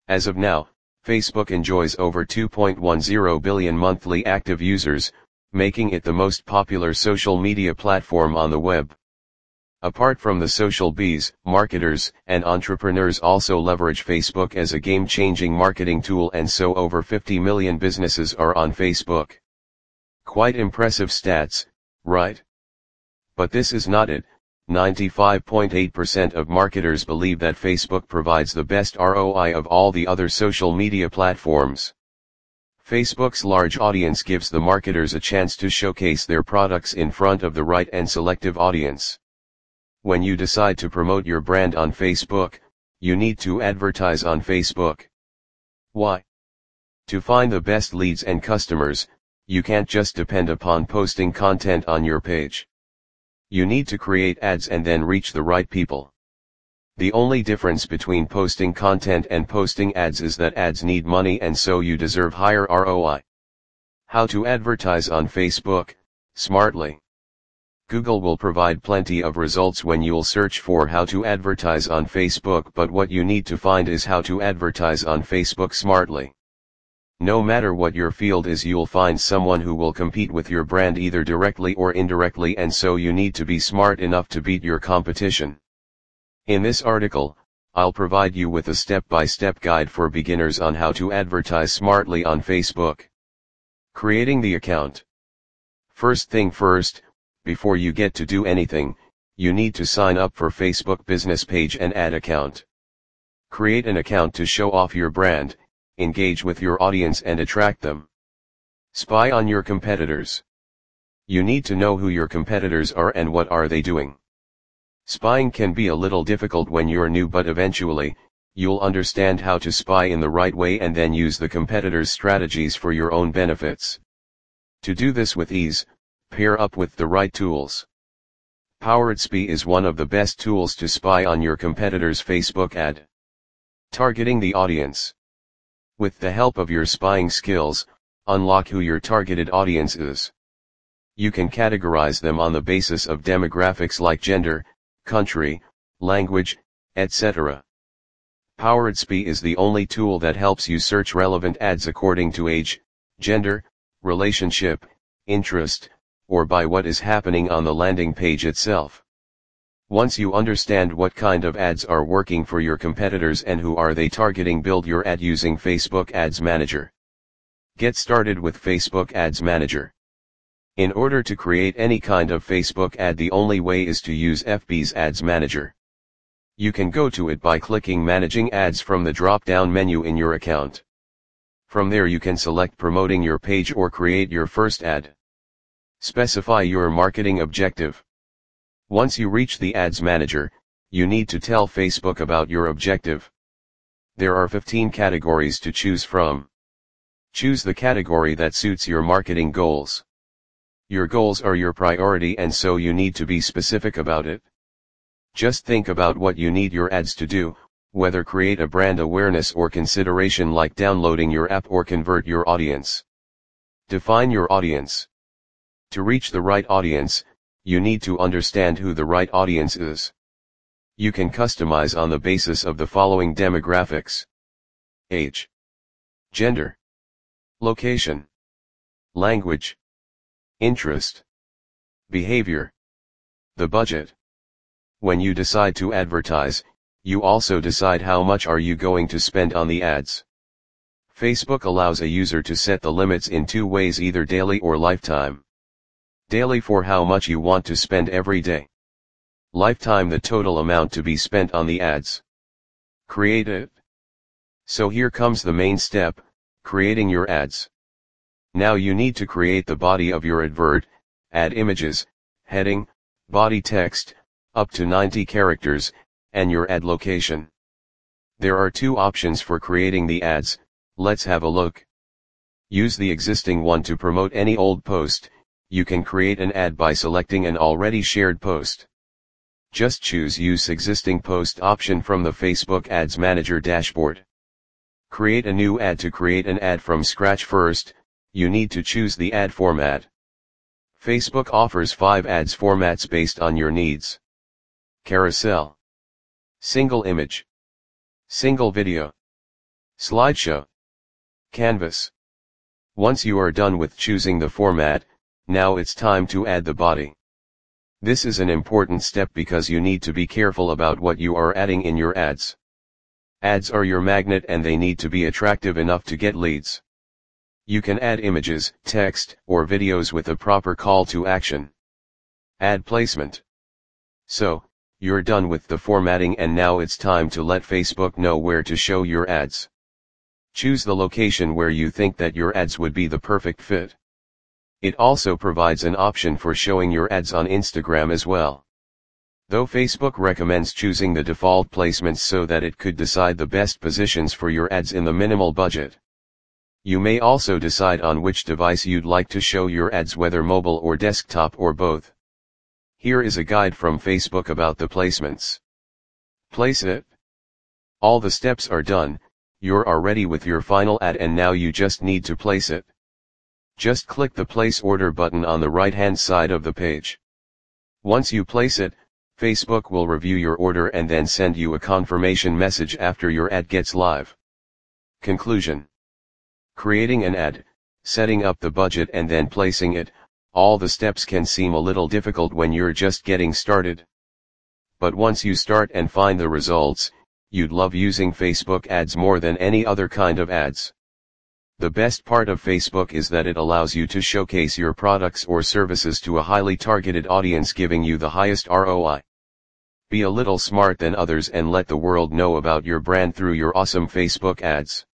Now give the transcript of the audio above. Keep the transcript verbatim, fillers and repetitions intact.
As of now, Facebook enjoys over two point one zero billion monthly active users, making it the most popular social media platform on the web. Apart from the social bees, marketers and entrepreneurs also leverage Facebook as a game-changing marketing tool, and so over fifty million businesses are on Facebook. Quite impressive stats, right? But this is not it. ninety-five point eight percent of marketers believe that Facebook provides the best R O I of all the other social media platforms. Facebook's large audience gives the marketers a chance to showcase their products in front of the right and selective audience. When you decide to promote your brand on Facebook, you need to advertise on Facebook. Why? To find the best leads and customers, you can't just depend upon posting content on your page. You need to create ads and then reach the right people. The only difference between posting content and posting ads is that ads need money, and so you deserve higher R O I. How to advertise on Facebook, smartly. Google will provide plenty of results when you'll search for how to advertise on Facebook, but what you need to find is how to advertise on Facebook smartly. No matter what your field is, you'll find someone who will compete with your brand either directly or indirectly, and so you need to be smart enough to beat your competition. In this article, I'll provide you with a step-by-step guide for beginners on how to advertise smartly on Facebook. Creating the account. First thing first, before you get to do anything, you need to sign up for Facebook business page and ad account. Create an account to show off your brand, engage with your audience and attract them. Spy on your competitors. You need to know who your competitors are and what are they doing. Spying can be a little difficult when you're new, but eventually, you'll understand how to spy in the right way and then use the competitors' strategies for your own benefits. To do this with ease, pair up with the right tools. PoweredSpy is one of the best tools to spy on your competitors' Facebook ad. Targeting the audience. With the help of your spying skills, unlock who your targeted audience is. You can categorize them on the basis of demographics like gender, country, language, et cetera. PoweredSpy is the only tool that helps you search relevant ads according to age, gender, relationship, interest, or by what is happening on the landing page itself. Once you understand what kind of ads are working for your competitors and who are they targeting, build your ad using Facebook Ads Manager. Get started with Facebook Ads Manager. In order to create any kind of Facebook ad, the only way is to use F B's Ads Manager. You can go to it by clicking Managing Ads from the drop-down menu in your account. From there you can select promoting your page or create your first ad. Specify your marketing objective. Once you reach the Ads Manager, you need to tell Facebook about your objective. There are fifteen categories to choose from. Choose the category that suits your marketing goals. Your goals are your priority, and so you need to be specific about it. Just think about what you need your ads to do, whether create a brand awareness or consideration like downloading your app or convert your audience. Define your audience. To reach the right audience, you need to understand who the right audience is. You can customize on the basis of the following demographics: age, gender, location, language, interest, behavior, the budget. When you decide to advertise, you also decide how much are you going to spend on the ads. Facebook allows a user to set the limits in two ways, either daily or lifetime. Daily for how much you want to spend every day. Lifetime, the total amount to be spent on the ads. Create it. So here comes the main step, creating your ads. Now you need to create the body of your advert, add images, heading, body text, up to ninety characters, and your ad location. There are two options for creating the ads, let's have a look. Use the existing one to promote any old post. You can create an ad by selecting an already shared post. Just choose Use Existing Post option from the Facebook Ads Manager dashboard. Create a new ad. To create an ad from scratch first, you need to choose the ad format. Facebook offers five ads formats based on your needs: carousel, single image, single video, Slideshow. Canvas. Once you are done with choosing the format, now it's time to add the body. This is an important step because you need to be careful about what you are adding in your ads. Ads are your magnet and they need to be attractive enough to get leads. You can add images, text, or videos with a proper call to action. Ad placement. So, you're done with the formatting and now it's time to let Facebook know where to show your ads. Choose the location where you think that your ads would be the perfect fit. It also provides an option for showing your ads on Instagram as well. Though Facebook recommends choosing the default placements so that it could decide the best positions for your ads in the minimal budget. You may also decide on which device you'd like to show your ads, whether mobile or desktop or both. Here is a guide from Facebook about the placements. Place it. All the steps are done, you're are ready with your final ad and now you just need to place it. Just click the Place Order button on the right-hand side of the page. Once you place it, Facebook will review your order and then send you a confirmation message after your ad gets live. Conclusion. Creating an ad, setting up the budget and then placing it, all the steps can seem a little difficult when you're just getting started. But once you start and find the results, you'd love using Facebook ads more than any other kind of ads. The best part of Facebook is that it allows you to showcase your products or services to a highly targeted audience, giving you the highest R O I. Be a little smart than others and let the world know about your brand through your awesome Facebook ads.